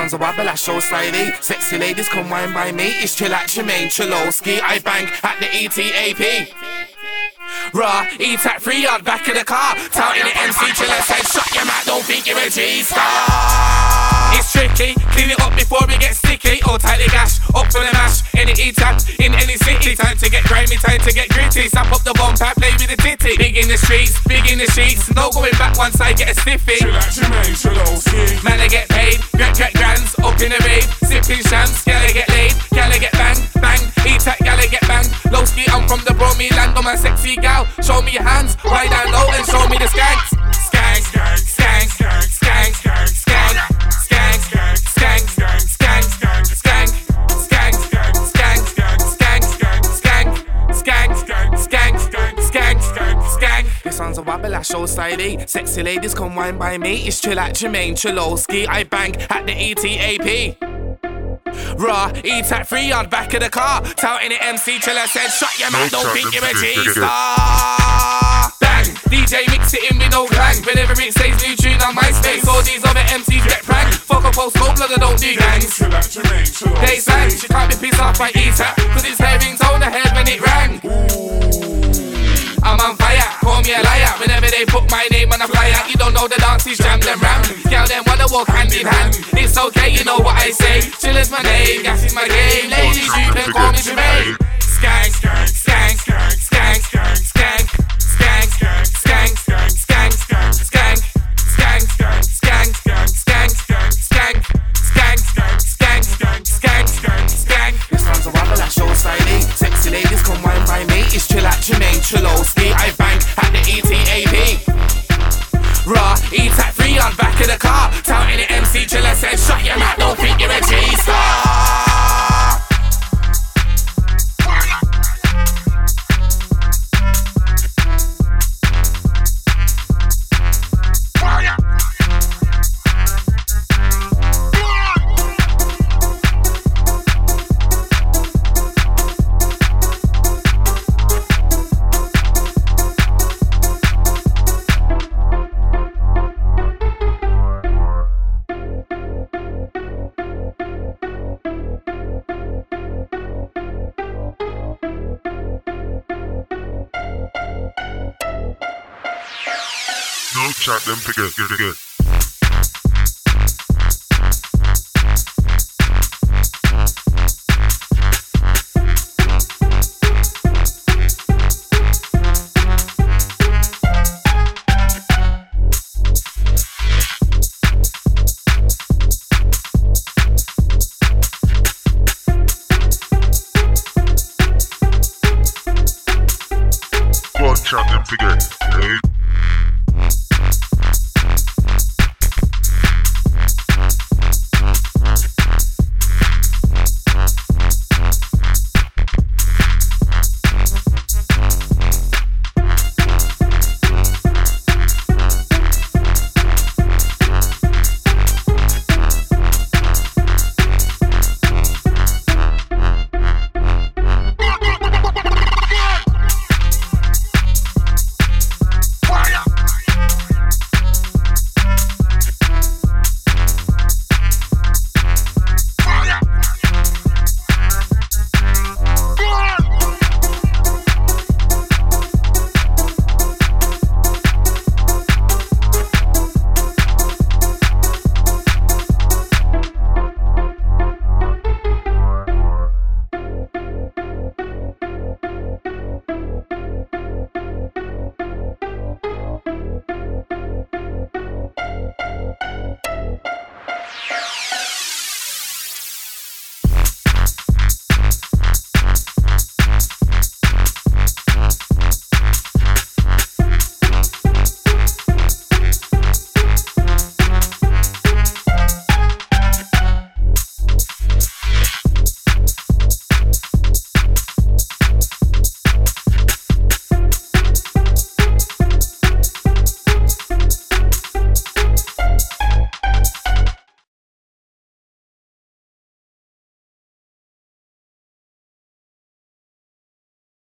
sounds a wobble, I show slidey. Sexy ladies come wine by me. It's chill at Jermaine Chalowski. I bang at the ETAP. Raw, eat at 3 yard back of the car. Touting the MC chiller said, shut your mouth, don't think you're a G-star. It's tricky, clean it up before we get sticky. Oh, tightly gash, up for the mash. Any E-tap, in any city. Time to get grimy, time to get gritty. Sap up the bumper, play with the titty. Big in the streets, big in the sheets. No going back once I get a stiffy. Chill at Jermaine Chalowski. Man, I get paid, get grands. Up in the rave, sipping shams. Gal, I get laid, gal, I get bang, bang. E-tap, gal, I get bang. Lowski, I'm from the Bromy land. On my sexy gal, show me your hands. Ride down low and show me the skanks. Skank, skank, skank, skank, skank, skank, skank, skank, skank, skank, skank, skank, skank, skank, skank, skank, skank, skank. This one's a wobble, I show slidey. Sexy ladies come wine by me. It's chill at Jermaine Chalowski. I bang at the ETAP. Raw, eat at 3 yard back of the car. Touting the MC chiller said, shut your mouth, don't think you're a G-star. Bang, DJ mix it in with no clang. Whenever it says new tune on MySpace, all these other MCs get pranked. Fuck up post smoke blood, I don't do gangs. They sang, she can't be pissed off by E-tap, cause it's her ringtone ahead when it rang. I'm on fire, call me a liar. Whenever they put my name on a flyer, you don't know the dances, jam them ram. Girl, them wanna walk hand in hand. It's okay, you know what I say. Chill is my name, gas is my game. Ladies, you can call me Jermaine. Skank, skank, skank, skank, skank, skank, skank, skank, skank, skank, skank, skank, skank, skank, skank, skank, skank, skank, skank, skank. This one's a wobble, I show slidey. Sexy ladies come wine by me. It's chill at Jermaine Chalowski. I bang at the ETAP. Raw, eat at 3 yard back of the car. Touting the MC chiller said, shut your mouth, don't think you're a G-star. No chat them forget, good. Go on, chat them forget.